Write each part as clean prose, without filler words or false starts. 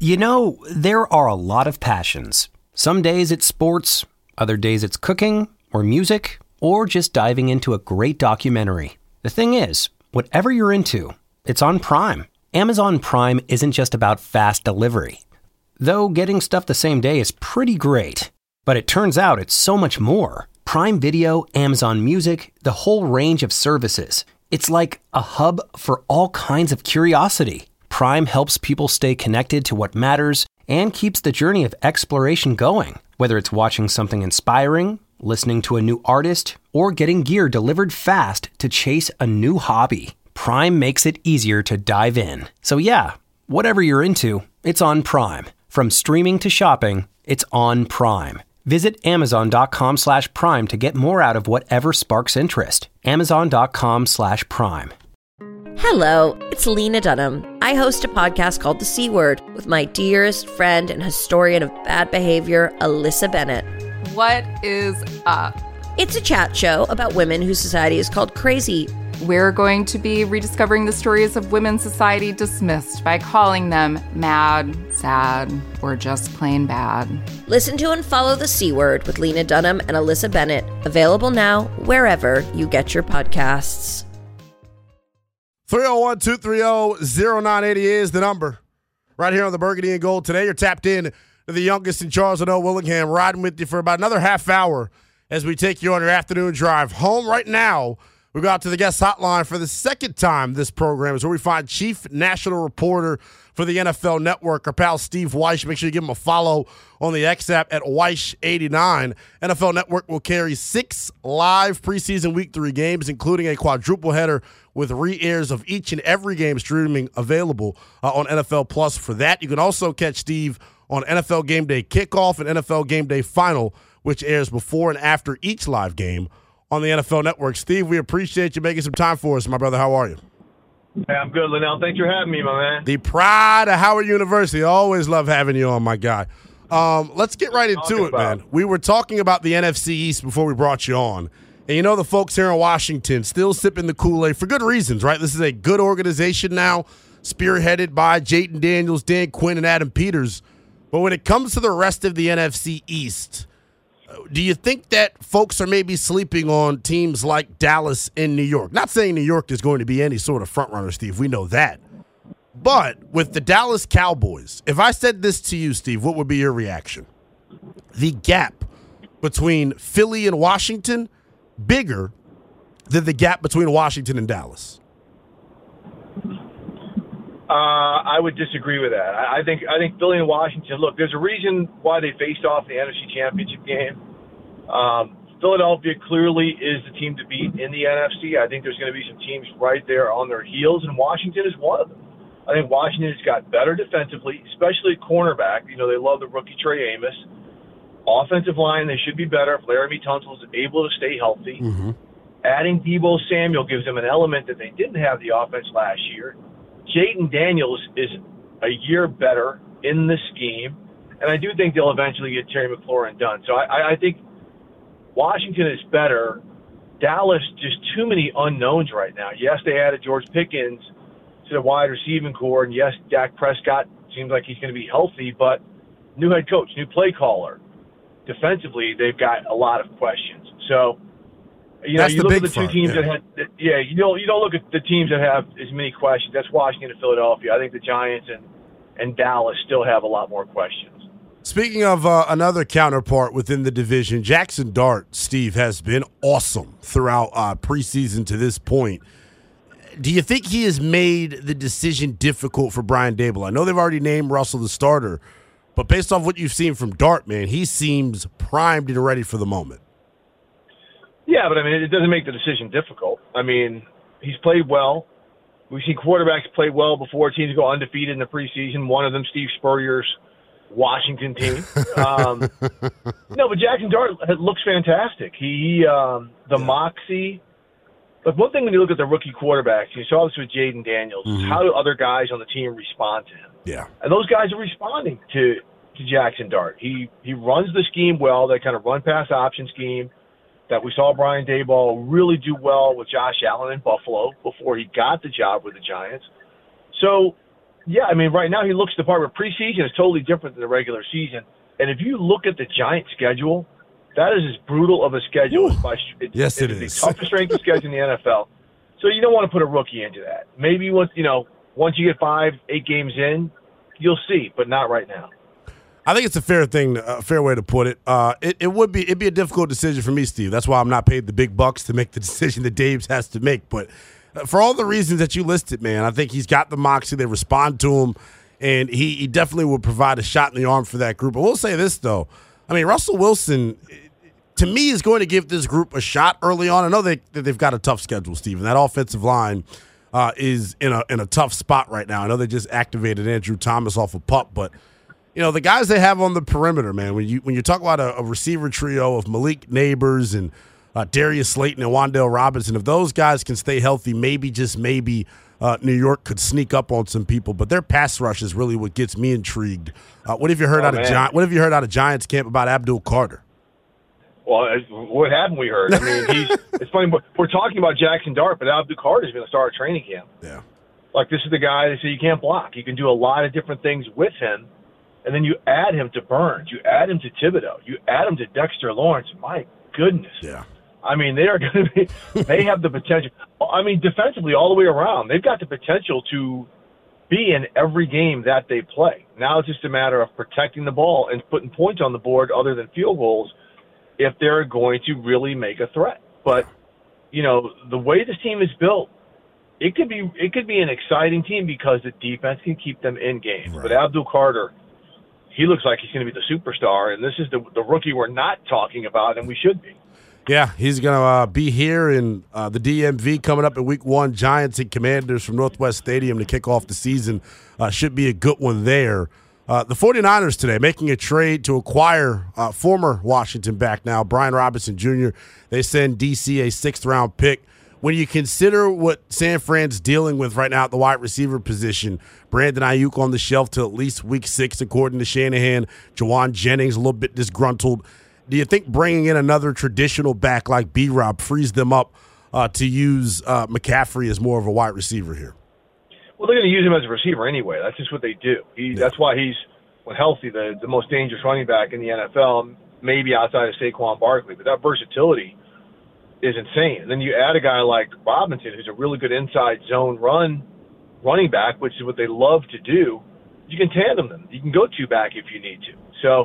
You know, there are a lot of passions. Some days it's sports, other days it's cooking, or music, or just diving into a great documentary. The thing is, whatever you're into, it's on Prime. Amazon Prime isn't just about fast delivery. Though getting stuff the same day is pretty great. But it turns out it's so much more. Prime Video, Amazon Music, the whole range of services. It's like a hub for all kinds of curiosity. Prime helps people stay connected to what matters and keeps the journey of exploration going. Whether it's watching something inspiring, listening to a new artist, or getting gear delivered fast to chase a new hobby, Prime makes it easier to dive in. So yeah, whatever you're into, it's on Prime. From streaming to shopping, it's on Prime. Visit Amazon.com/Prime to get more out of whatever sparks interest. Amazon.com/Prime. Hello, it's Lena Dunham. I host a podcast called The C Word with my dearest friend and historian of bad behavior, Alyssa Bennett. What is up? It's a chat show about women whose society is called crazy. We're going to be rediscovering the stories of women's society dismissed by calling them mad, sad, or just plain bad. Listen to and follow The C Word with Lena Dunham and Alyssa Bennett. Available now wherever you get your podcasts. 301-230-0980 is the number. Right here on the Burgundy and Gold today, you're tapped in to the youngest in Charles and Willingham, riding with you for about another half hour as we take you on your afternoon drive home. Right now, we go out to the guest hotline for the second time this program is where we find Chief National Reporter for the NFL Network, our pal Steve Wyche. Make sure you give him a follow on the X app at Wyche89. NFL Network will carry 6 live preseason Week 3 games, including a quadruple header with re-airs of each and every game streaming available on NFL Plus. For that, you can also catch Steve on NFL Game Day Kickoff and NFL Game Day Final, which airs before and after each live game on the NFL Network. Steve, we appreciate you making some time for us, my brother. How are you? Hey, I'm good, Linnell. Thanks for having me, my man. The pride of Howard University. Always love having you on, my guy. Let's get right into it, man. We were talking about the NFC East before we brought you on. And you know the folks here in Washington still sipping the Kool-Aid for good reasons, right? This is a good organization now, spearheaded by Jayden Daniels, Dan Quinn, and Adam Peters. But when it comes to the rest of the NFC East, do you think that folks are maybe sleeping on teams like Dallas and New York? Not saying New York is going to be any sort of front-runner, Steve. We know that. But with the Dallas Cowboys, if I said this to you, Steve, what would be your reaction? The gap between Philly and Washington bigger than the gap between Washington and Dallas. I would disagree with that. I think Philly and Washington, look, there's a reason why they faced off in the NFC Championship game. Philadelphia clearly is the team to beat in the NFC. I think there's going to be some teams right there on their heels, and Washington is one of them. I think Washington has got better defensively, especially at cornerback. You know, they love the rookie Trey Amos. Offensive line, they should be better if Laramie Tunsil is able to stay healthy. Mm-hmm. Adding Deebo Samuel gives them an element that they didn't have the offense last year. Jayden Daniels is a year better in the scheme, and I do think they'll eventually get Terry McLaurin done. So I think Washington is better. Dallas, just too many unknowns right now. Yes, they added George Pickens to the wide receiving core, and yes, Dak Prescott seems like he's going to be healthy, but new head coach, new play caller. Defensively, they've got a lot of questions. So, you know, you look at the two teams that had, you don't look at the teams that have as many questions. That's Washington and Philadelphia. I think the Giants and Dallas still have a lot more questions. Speaking of another counterpart within the division, Jackson Dart, Steve, has been awesome throughout preseason to this point. Do you think he has made the decision difficult for Brian Daboll? I know they've already named Russell the starter, but based off what you've seen from Dart, man, he seems primed and ready for the moment. Yeah, but I mean, it doesn't make the decision difficult. I mean, he's played well. We've seen quarterbacks play well before teams go undefeated in the preseason. One of them, Steve Spurrier's Washington team. No, but Jackson Dart looks fantastic. The moxie. But one thing when you look at the rookie quarterbacks, you saw this with Jayden Daniels, is how do other guys on the team respond to him? Yeah. And those guys are responding to Jackson Dart. He runs the scheme well, that kind of run-pass option scheme that we saw Brian Daboll really do well with Josh Allen in Buffalo before he got the job with the Giants. So Yeah, I mean, right now he looks the part, but preseason is totally different than the regular season. And if you look at the Giants' schedule, that is as brutal of a schedule. Yes, it is. It's the toughest strength of schedule in the NFL. So you don't want to put a rookie into that. Maybe once you get 5-8 games in, you'll see, but not right now. I think it's a fair way to put it. It'd be a difficult decision for me, Steve. That's why I'm not paid the big bucks to make the decision that Daves has to make. But for all the reasons that you listed, man, I think he's got the moxie. They respond to him, and he definitely will provide a shot in the arm for that group. But we'll say this, though. I mean, Russell Wilson, to me, is going to give this group a shot early on. I know that they've got a tough schedule, Steve, and that offensive line is in a tough spot right now. I know they just activated Andrew Thomas off a pup, but the guys they have on the perimeter, man, when you talk about a receiver trio of Malik Neighbors and Darius Slayton and Wan'Dale Robinson, if those guys can stay healthy, maybe New York could sneak up on some people. But their pass rush is really what gets me intrigued. What have you heard out of Giants camp about Abdul Carter? Well, what haven't we heard? I mean, it's funny. We're talking about Jackson Dart, but Abdul Carter is going to start a training camp. Yeah. Like, this is the guy they say you can't block. You can do a lot of different things with him. And then you add him to Burns. You add him to Thibodeau. You add him to Dexter Lawrence. My goodness. Yeah. I mean, they are going to be – they have the potential. I mean, defensively all the way around, they've got the potential to be in every game that they play. Now it's just a matter of protecting the ball and putting points on the board other than field goals if they're going to really make a threat. But, the way this team is built, it could be an exciting team because the defense can keep them in games. Right. But Abdul Carter – he looks like he's going to be the superstar, and this is the rookie we're not talking about, and we should be. Yeah, he's going to be here in the DMV coming up in Week 1. Giants and Commanders from Northwest Stadium to kick off the season. Should be a good one there. The 49ers today making a trade to acquire former Washington back now, Brian Robinson Jr. They send D.C. a 6th-round pick. When you consider what San Fran's dealing with right now at the wide receiver position, Brandon Ayuk on the shelf till at least Week 6, according to Shanahan. Jawan Jennings a little bit disgruntled. Do you think bringing in another traditional back like B-Rob frees them up to use McCaffrey as more of a wide receiver here? Well, they're going to use him as a receiver anyway. That's just what they do. That's why he's, when healthy, the most dangerous running back in the NFL, maybe outside of Saquon Barkley. But that versatility is insane. And then you add a guy like Robinson, who's a really good inside zone running back, which is what they love to do. You can tandem them. You can go 2-back if you need to. So,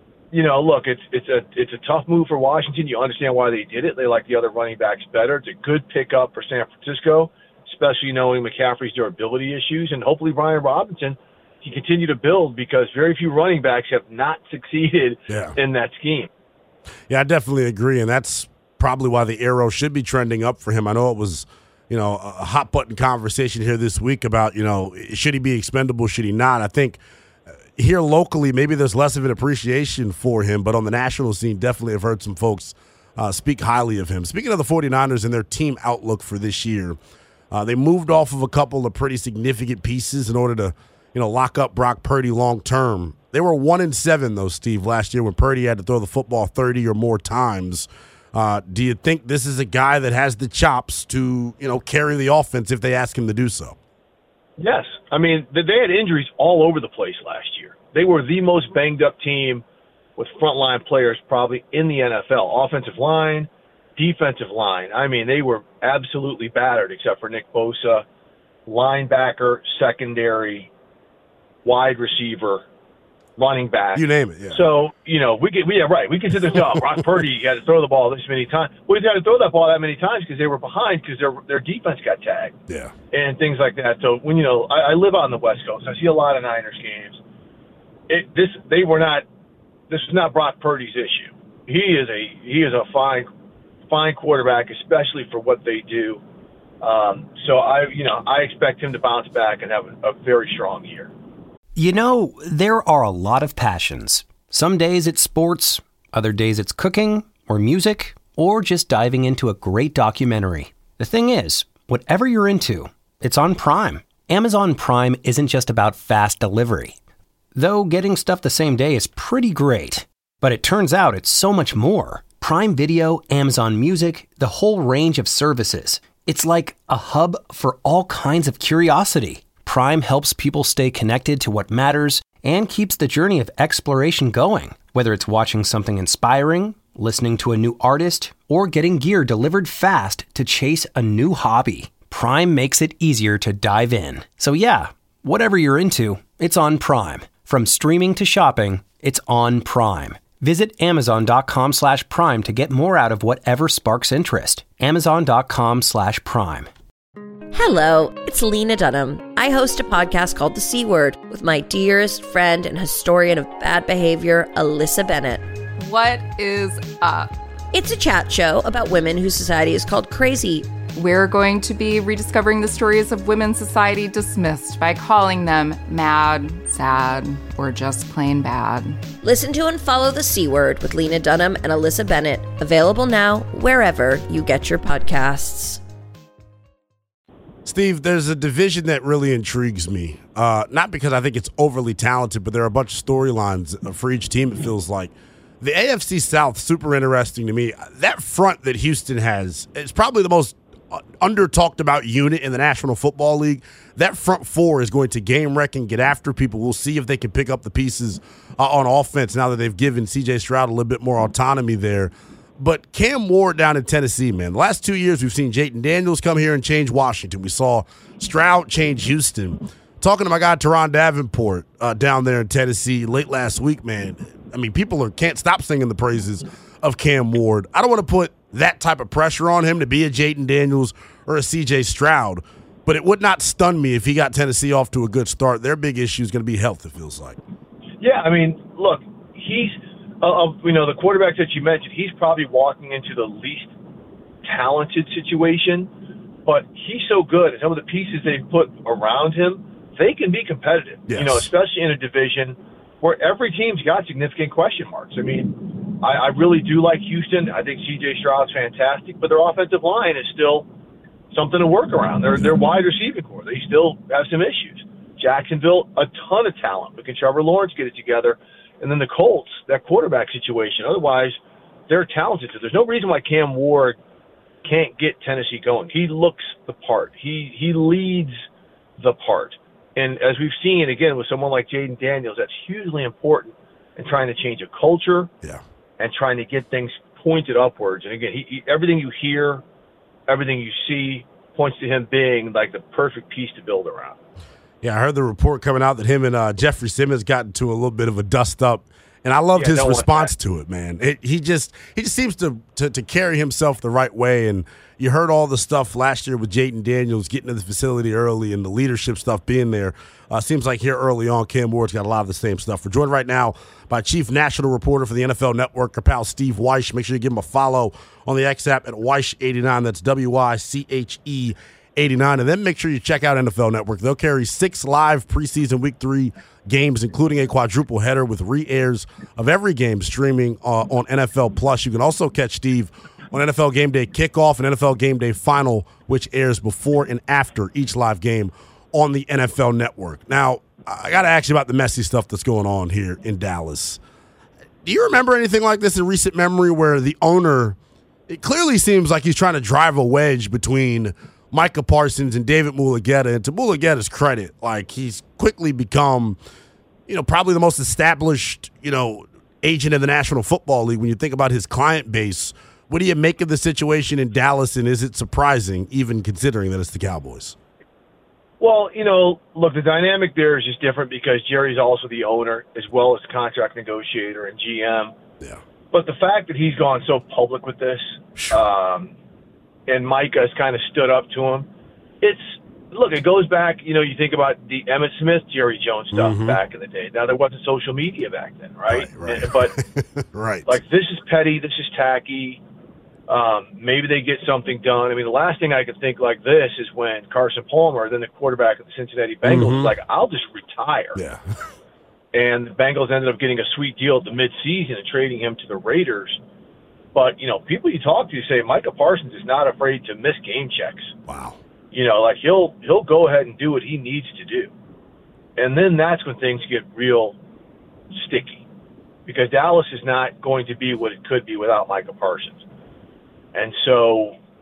look, it's a tough move for Washington. You understand why they did it. They like the other running backs better. It's a good pickup for San Francisco, especially knowing McCaffrey's durability issues. And hopefully Brian Robinson can continue to build because very few running backs have not succeeded in that scheme. Yeah, I definitely agree. And that's probably why the arrow should be trending up for him. I know it was, a hot button conversation here this week about, should he be expendable, should he not? I think here locally, maybe there's less of an appreciation for him, but on the national scene, definitely have heard some folks speak highly of him. Speaking of the 49ers and their team outlook for this year, they moved off of a couple of pretty significant pieces in order to, lock up Brock Purdy long term. They were 1-7 though, Steve, last year when Purdy had to throw the football 30 or more times. Do you think this is a guy that has the chops to, carry the offense if they ask him to do so? Yes. I mean, they had injuries all over the place last year. They were the most banged-up team with frontline players probably in the NFL. Offensive line, defensive line. I mean, they were absolutely battered except for Nick Bosa, linebacker, secondary, wide receiver, running back. You name it, yeah. So, we can sit there and say, Brock Purdy had to throw the ball this many times. Well, he's got to throw that ball that many times because they were behind because their defense got tagged. Yeah. And things like that. So, when, I live out on the West Coast. I see a lot of Niners games. This is not Brock Purdy's issue. He is a fine quarterback, especially for what they do. So, I expect him to bounce back and have a very strong year. There are a lot of passions. Some days it's sports, other days it's cooking or music, or just diving into a great documentary. The thing is, whatever you're into, it's on Prime. Amazon Prime isn't just about fast delivery. Though getting stuff the same day is pretty great. But it turns out it's so much more. Prime Video, Amazon Music, the whole range of services. It's like a hub for all kinds of curiosity. Prime helps people stay connected to what matters and keeps the journey of exploration going. Whether it's watching something inspiring, listening to a new artist, or getting gear delivered fast to chase a new hobby, Prime makes it easier to dive in. So yeah, whatever you're into, it's on Prime. From streaming to shopping, it's on Prime. Visit Amazon.com/Prime to get more out of whatever sparks interest. Amazon.com/Prime. Hello, it's Lena Dunham. I host a podcast called The C Word with my dearest friend and historian of bad behavior, Alyssa Bennett. What is up? It's a chat show about women whose society is called crazy. We're going to be rediscovering the stories of women society dismissed by calling them mad, sad, or just plain bad. Listen to and follow The C Word with Lena Dunham and Alyssa Bennett. Available now wherever you get your podcasts. Steve, there's a division that really intrigues me. Not because I think it's overly talented, but there are a bunch of storylines for each team, it feels like. The AFC South, super interesting to me. That front that Houston has is probably the most under-talked about unit in the National Football League. That front four is going to game wreck and get after people. We'll see if they can pick up the pieces on offense now that they've given C.J. Stroud a little bit more autonomy there. But Cam Ward down in Tennessee, man, the last 2 years we've seen Jayden Daniels come here and change Washington. We saw Stroud change Houston. Talking to my guy Teron Davenport down there in Tennessee late last week, man, I mean, people can't stop singing the praises of Cam Ward. I don't want to put that type of pressure on him to be a Jayden Daniels or a C.J. Stroud, but it would not stun me if he got Tennessee off to a good start. Their big issue is going to be health, it feels like. Yeah, I mean, look, he's the quarterbacks that you mentioned, he's probably walking into the least talented situation, but he's so good, and some of the pieces they put around him, they can be competitive. Yes. Especially in a division where every team's got significant question marks. I mean, I really do like Houston. I think C.J. Stroud's fantastic, but their offensive line is still something to work around. Their wide receiving core, they still have some issues. Jacksonville, a ton of talent, but can Trevor Lawrence get it together? And then the Colts, that quarterback situation. Otherwise, they're talented. So there's no reason why Cam Ward can't get Tennessee going. He looks the part. He leads the part. And as we've seen, again, with someone like Jayden Daniels, that's hugely important in trying to change a culture and trying to get things pointed upwards. And again, everything you hear, everything you see points to him being like the perfect piece to build around. Yeah, I heard the report coming out that him and Jeffrey Simmons got into a little bit of a dust-up, and I loved his response to it, man. He just seems to carry himself the right way, and you heard all the stuff last year with Jayden Daniels getting to the facility early and the leadership stuff being there. Seems like here early on, Cam Ward's got a lot of the same stuff. We're joined right now by Chief National Reporter for the NFL Network, our pal Steve Wyche. Make sure you give him a follow on the X app at Wyche89. That's WYCHE 89, and then make sure you check out NFL Network. They'll carry 6 live preseason Week 3 games, including a quadruple header with re-airs of every game streaming on NFL Plus. You can also catch Steve on NFL Game Day Kickoff and NFL Game Day Final, which airs before and after each live game on the NFL Network. Now, I got to ask you about the messy stuff that's going on here in Dallas. Do you remember anything like this in recent memory where the owner, it clearly seems like he's trying to drive a wedge between Micah Parsons and David Mulugheta, and to Mulugheta's credit, like he's quickly become, probably the most established, agent in the National Football League when you think about his client base. What do you make of the situation in Dallas, and is it surprising, even considering that it's the Cowboys? Well, look, the dynamic there is just different because Jerry's also the owner as well as the contract negotiator and GM. Yeah. But the fact that he's gone so public with this, and Micah has kind of stood up to him. It goes back, you think about the Emmitt Smith, Jerry Jones stuff back in the day. Now, there wasn't social media back then, right? Right. But, right. Like, this is petty, this is tacky. Maybe they get something done. I mean, the last thing I could think like this is when Carson Palmer, then the quarterback of the Cincinnati Bengals, was like, I'll just retire. Yeah. And the Bengals ended up getting a sweet deal at the midseason and trading him to the Raiders. But, people you talk to say Micah Parsons is not afraid to miss game checks. Wow. He'll go ahead and do what he needs to do. And then that's when things get real sticky. Because Dallas is not going to be what it could be without Micah Parsons. And so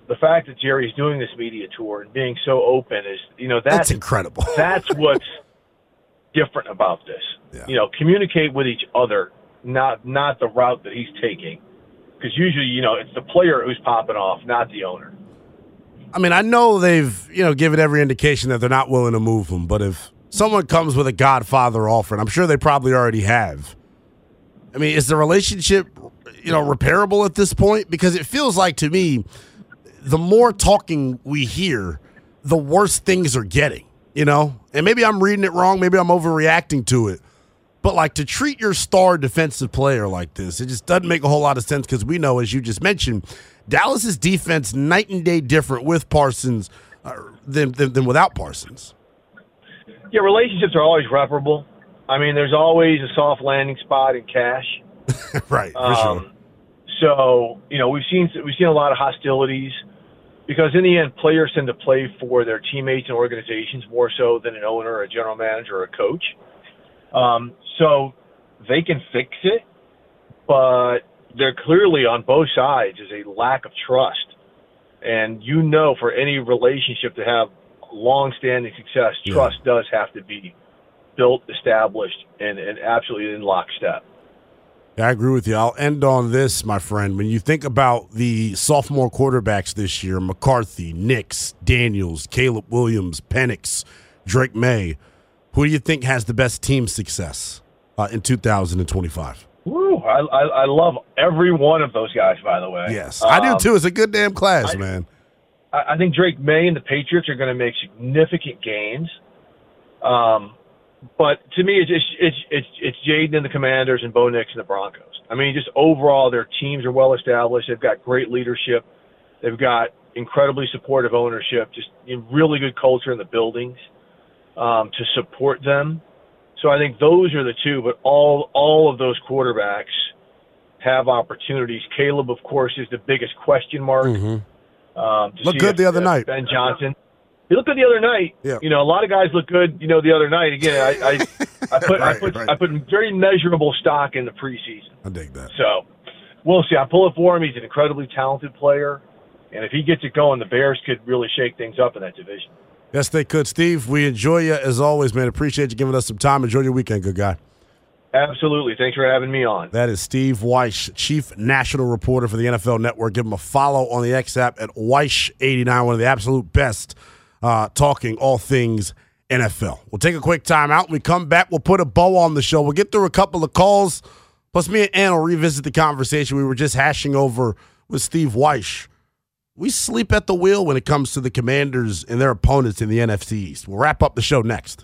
the fact that Jerry's doing this media tour and being so open is, that's incredible. That's what's different about this. Yeah. Communicate with each other, not the route that he's taking. Because usually, it's the player who's popping off, not the owner. I mean, I know they've, given every indication that they're not willing to move him, but if someone comes with a Godfather offer, and I'm sure they probably already have, I mean, is the relationship, repairable at this point? Because it feels like, to me, the more talking we hear, the worse things are getting, And maybe I'm reading it wrong. Maybe I'm overreacting to it. But, to treat your star defensive player like this, it just doesn't make a whole lot of sense because we know, as you just mentioned, Dallas's defense night and day different with Parsons than without Parsons. Yeah, relationships are always reparable. I mean, there's always a soft landing spot in cash. Right, for sure. So, we've seen a lot of hostilities because in the end, players tend to play for their teammates and organizations more so than an owner, a general manager, or a coach. So they can fix it, but there clearly on both sides is a lack of trust. And for any relationship to have long-standing success, trust does have to be built, established, and absolutely in lockstep. Yeah, I agree with you. I'll end on this, my friend. When you think about the sophomore quarterbacks this year, McCarthy, Nix, Daniels, Caleb Williams, Penix, Drake May, who do you think has the best team success in 2025? Woo, I love every one of those guys, by the way. Yes, I do too. It's a good damn class, man. I think Drake May and the Patriots are going to make significant gains. But to me, it's Jaden and the Commanders and Bo Nix and the Broncos. I mean, just overall, their teams are well established. They've got great leadership. They've got incredibly supportive ownership, just really good culture in the buildings to support them. So I think those are the two, but all of those quarterbacks have opportunities. Caleb, of course, is the biggest question mark. Mm-hmm. Looked good the other night. Ben Johnson. He looked good the other night. Yeah. A lot of guys look good, the other night. Again, I put very measurable stock in the preseason. I dig that. So we'll see. I'm pulling for him. He's an incredibly talented player. And if he gets it going, the Bears could really shake things up in that division. Yes, they could. Steve, we enjoy you as always, man. Appreciate you giving us some time. Enjoy your weekend, good guy. Absolutely. Thanks for having me on. That is Steve Wyche, Chief National Reporter for the NFL Network. Give him a follow on the X app at Wyche89, one of the absolute best talking all things NFL. We'll take a quick time out. When we come back, we'll put a bow on the show. We'll get through a couple of calls. Plus, me and Ann will revisit the conversation we were just hashing over with Steve Wyche. We sleep at the wheel when it comes to the Commanders and their opponents in the NFC East. We'll wrap up the show next.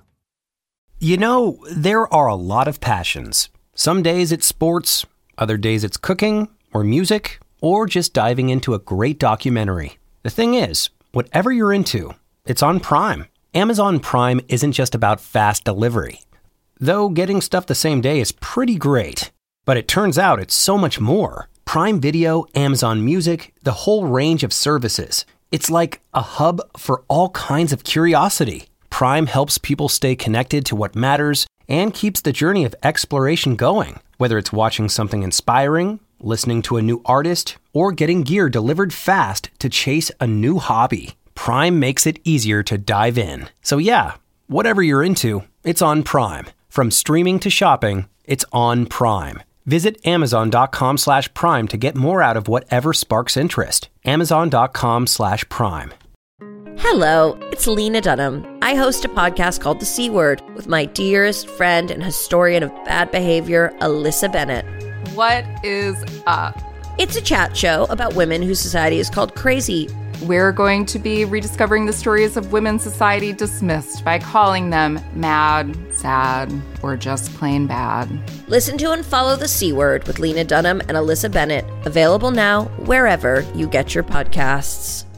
There are a lot of passions. Some days it's sports, other days it's cooking or music, or just diving into a great documentary. The thing is, whatever you're into, it's on Prime. Amazon Prime isn't just about fast delivery. Though getting stuff the same day is pretty great. But it turns out it's so much more. Prime Video, Amazon Music, the whole range of services. It's like a hub for all kinds of curiosity. Prime helps people stay connected to what matters and keeps the journey of exploration going. Whether it's watching something inspiring, listening to a new artist, or getting gear delivered fast to chase a new hobby, Prime makes it easier to dive in. So yeah, whatever you're into, it's on Prime. From streaming to shopping, it's on Prime. Visit Amazon.com/Prime to get more out of whatever sparks interest. Amazon.com/Prime. Hello, it's Lena Dunham. I host a podcast called The C Word with my dearest friend and historian of bad behavior, Alyssa Bennett. What is up? It's a chat show about women whose society is called crazy. We're going to be rediscovering the stories of women society dismissed by calling them mad, sad, or just plain bad. Listen to and follow The C Word with Lena Dunham and Alyssa Bennett. Available now wherever you get your podcasts.